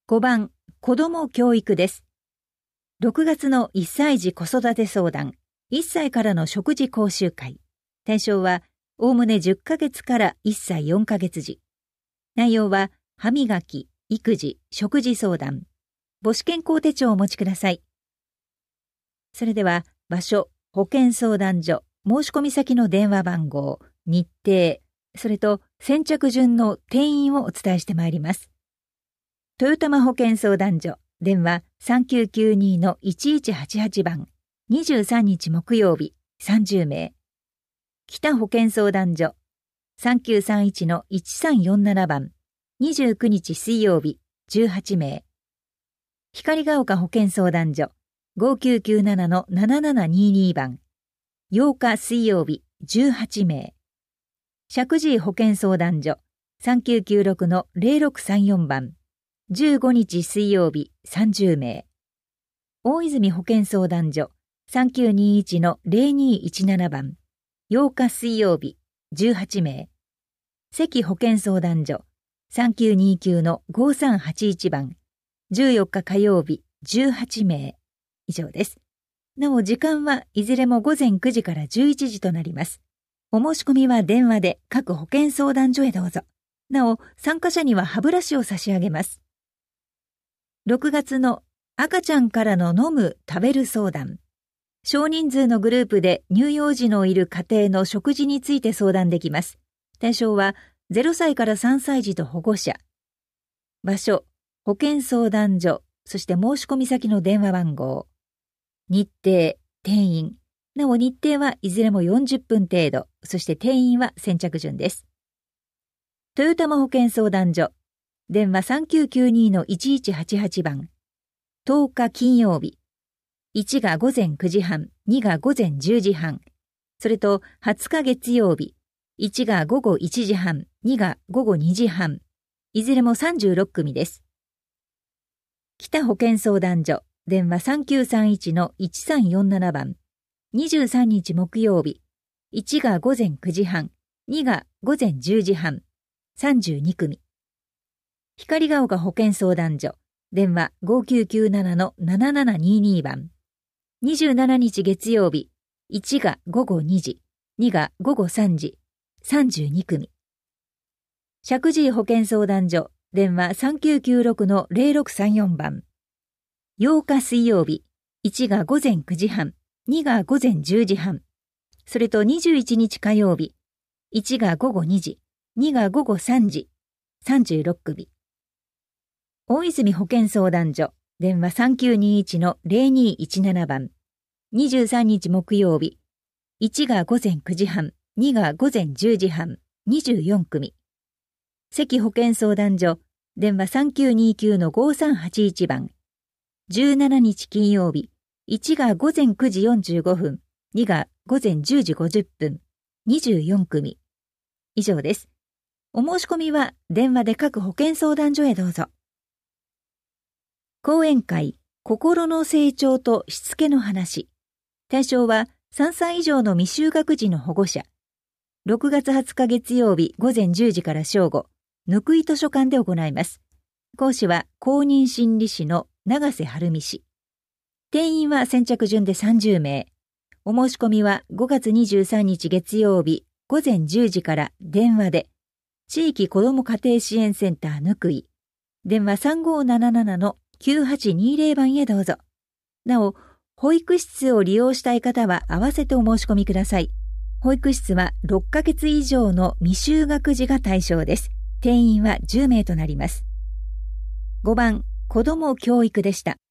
5番、子ども教育です。6月の1歳児子育て相談、1歳からの食事講習会。対象は、おおむね10ヶ月から1歳4ヶ月児。内容は、歯磨き、育児、食事相談。母子健康手帳をお持ちください。それでは、場所、保健相談所、申し込み先の電話番号、日程、それと先着順の定員をお伝えしてまいります。豊玉保健相談所、電話 3992-1188 番、23日木曜日、30名。北保健相談所、3931-1347 番、29日水曜日、18名。光が丘保健相談所、5997-7722 番、8日水曜日、18名。石神井保健相談所、3996-0634 番、15日水曜日30名。大泉保健相談所 3921-0217 番8日水曜日18名。関保健相談所 3929-5381 番14日火曜日18名。以上です。なお時間はいずれも午前9時から11時となります。お申し込みは電話で各保健相談所へどうぞ。なお参加者には歯ブラシを差し上げます。6月の赤ちゃんからの飲む食べる相談。少人数のグループで乳幼児のいる家庭の食事について相談できます。対象は0歳から3歳児と保護者。場所、保健相談所、そして申し込み先の電話番号。日程、定員。なお日程はいずれも40分程度、そして定員は先着順です。豊玉保健相談所。電話 3992-1188 番。10日金曜日。1が午前9時半、2が午前10時半。それと20日月曜日。1が午後1時半、2が午後2時半。いずれも36組です。北保健相談所。電話 3931-1347 番。23日木曜日。1が午前9時半、2が午前10時半。32組。光が丘保健相談所、電話 5997-7722 番。27日月曜日、1が午後2時、2が午後3時、32組。石神井保健相談所、電話 3996-0634 番。8日水曜日、1が午前9時半、2が午前10時半。それと21日火曜日、1が午後2時、2が午後3時、36組。大泉保健相談所、電話 3921-0217 番。23日木曜日。1が午前9時半、2が午前10時半、24組。関保健相談所、電話 3929-5381 番。17日金曜日。1が午前9時45分、2が午前10時50分、24組。以上です。お申し込みは電話で各保健相談所へどうぞ。講演会、心の成長としつけの話。対象は3歳以上の未就学児の保護者。6月20日月曜日午前10時から正午、ぬくい図書館で行います。講師は公認心理師の長瀬晴美氏。定員は先着順で30名。お申し込みは5月23日月曜日午前10時から電話で、地域子ども家庭支援センターぬくい。電話 3577-9820 番へどうぞ。なお、保育室を利用したい方は合わせてお申し込みください。保育室は6ヶ月以上の未就学児が対象です。定員は10名となります。5番、子ども教育でした。